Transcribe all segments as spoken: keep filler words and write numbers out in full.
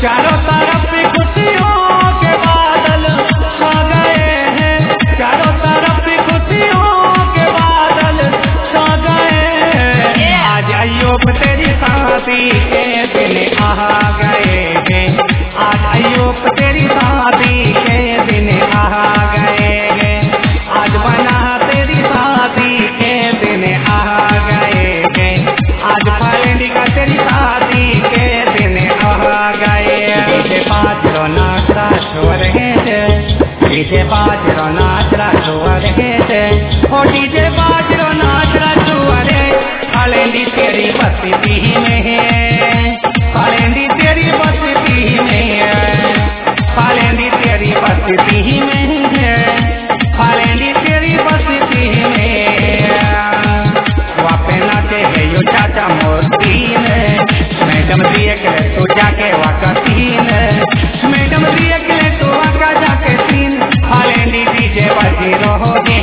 चारों तरफ खुशियों के बादल छा गए हैं, चारों तरफ खुशियों के बादल छा गए हैं। आज अय्यूब तेरी शादी के दिन आ गए हैं, आज अय्यूब तेरी शादी के दिन आ गए हैं, आज बना तेरी शादी के दिन आ गए हैं, आज फरेंडी का तेरी शादी के दिन आ गए। डीजे बाजरो नाचरा छो रहे थे, डीजे बाजरो नाचरा छो रहे थे, ओ डीजे बाजरो नाचरा छो रहे। फरेंडी तेरी बस्ती में है, फरेंडी तेरी बस्ती में है, फरेंडी तेरी बस्ती में है, फरेंडी तेरी बस्ती में। वापे नाचे है यो चाचा मोतीन, मैडम दिए के तो जाके वाकतीन, मैडम दिए के तो वाका जाके सीन। फरेंडी डीजे बजी रहोगे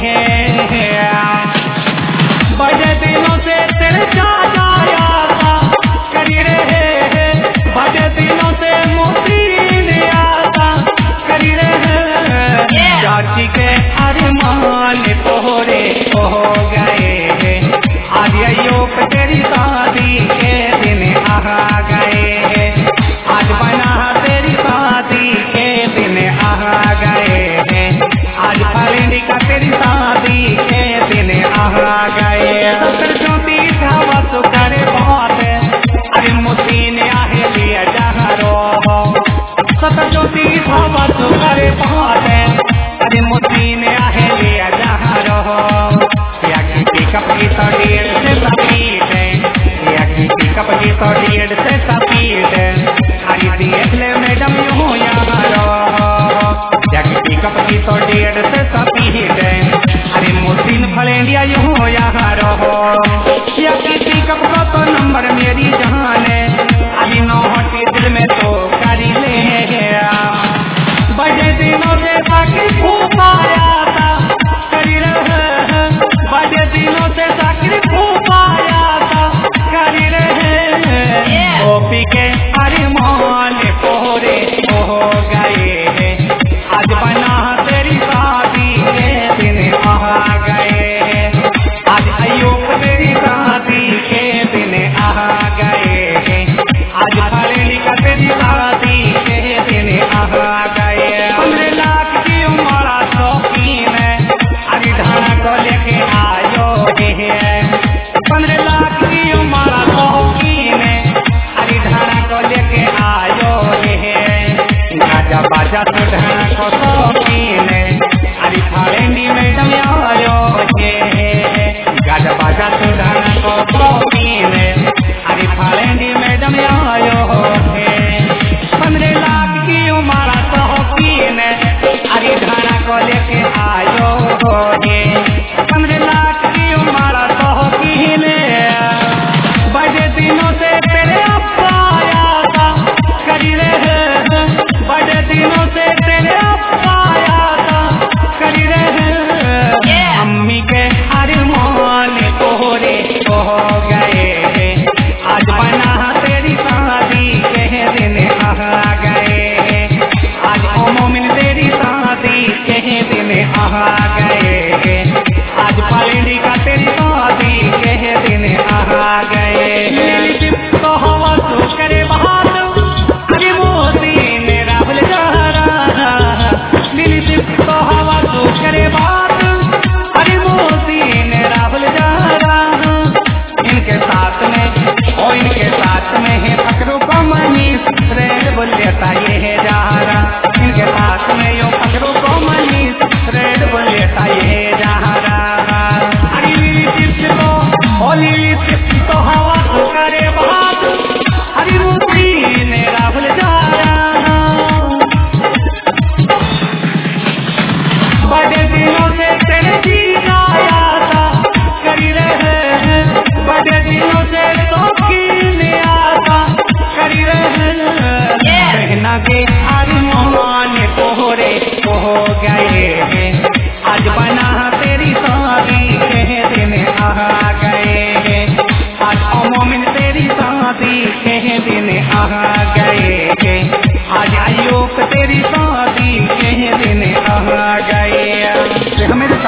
बड़े दिनों से तेरे चाचा आता करी रहे हैं, बड़े दिनों से मोतीन आता करी रहे हैं। चाची के अरमान पूरे हो गए हैं, आज अय्यूब तेरी शादी के दिन आ गए हैं, आज बना तेरी शादी के दिन आ गए हैं, आज फरेंडी का तेरी शादी के दिन आ गए। सत्तर चौंतीस हवा सुकर बहुत, अरे मुसीन आहे लिया जहाँ रो। सत्तर चौंतीस हवा सुकर बहुत, अरे मुसीन आहे लिया जहाँ रो। या की पिकअप की तो डेढ़ से सफीट है, या की पिकअप की तो डेढ़ से सफीट है, अरे देख ले मैडम यूं यहाँ रो। या की पिकअप की तो डेढ़ से सफीट है, अरे मुसीन फरेंडिया यूं यहाँ रो। या की पिकअप का तो नंबर मेरी जान है, अभी नौ हटी दिल में तो करी ले। बड़े दिनों से बाकी खूब आया था करी रहे, बड़े दिनों से साकिर खूब आया था करी रहे। ओपी के अरमान पूरे हो गए हैं, आज बना तेरी शादी के दिन आ गए हैं, आज अय्यूब तेरी शादी के दिन आ गए हैं, आज फरेंडी का तेरी शादी के दिन आ गए। पंद्रह लाख की उम्र शौकीन है, अरे ढाना को लेके आयो है, पंद्रह लाख की उम्र शौकीन है, अरे ढाना को लेके आयो है। गाजा बाजा तो ढाना को शौकीन है, अरे फरेंडी मैडम आयो है। गाजा बाजा तो ढाना को शौकीन है, अरे फरेंडी मैडम आयो है। पंद्रह लाख की उम्र शौकीन है, अरे ढाना को लेके आयो है। पंद्रह लाख की उम्र शौकीन है, बड़े दिनों से तेरे अब्बा आया था करी रहे, बड़े दिनों से तेरे अब्बा आया था करी रहे। अम्मी के अरमान पूरे हो गए हैं, आज बना तेरी शादी के दिन आ गए हैं, आज ओ मोमिन तेरी शादी के दिन आ गए हैं, आज फरेंडी का तेरी शादी के दिन आ गए। तो हवा तो करे बात, अरे मोती मेरा भूल जा रहा, नीली तो हवा तो करे बात, अरे मोती मेरा भूल जा रहा। इनके साथ में ओ इनके साथ में है फकरू को मनीष रेड बोल लेता ये है जा रहा, इनके साथ में यो फकरू को मनीष रेड बोल लेता ये है जा रहा। अरे नीली चिप्स को ओ नीली चिप्स तो हवा तो करे बात, अरे मोती मेरा भूल जा रहा। बड़े दिनों से तेरे जीत आया था करी रहे हैं, बड़े दिनों से शौकीन आता करी रहे हैं। बहना के अरमान पूरे हो गए हैं, आज बना तेरी शादी के दिन आ गए हैं, आज ओ मोमिन तेरी शादी के दिन आ गए हैं,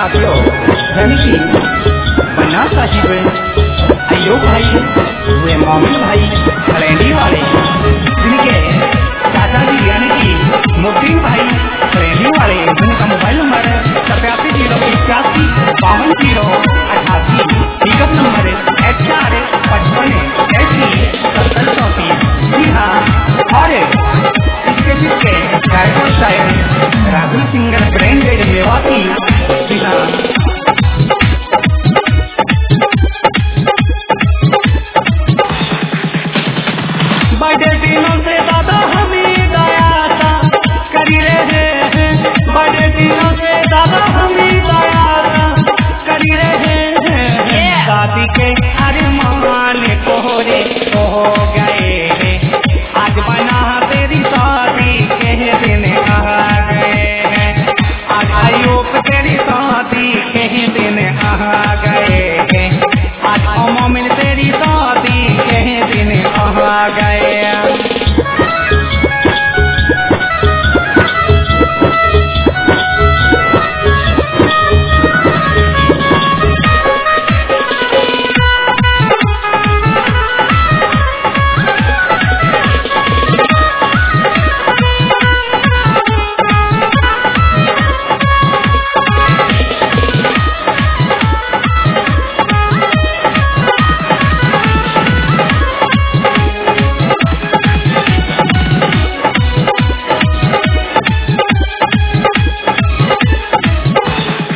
साथियों रनिकी बन्ना साहिब अयो भाई हुए मोमिन भाई खलेंडी वाले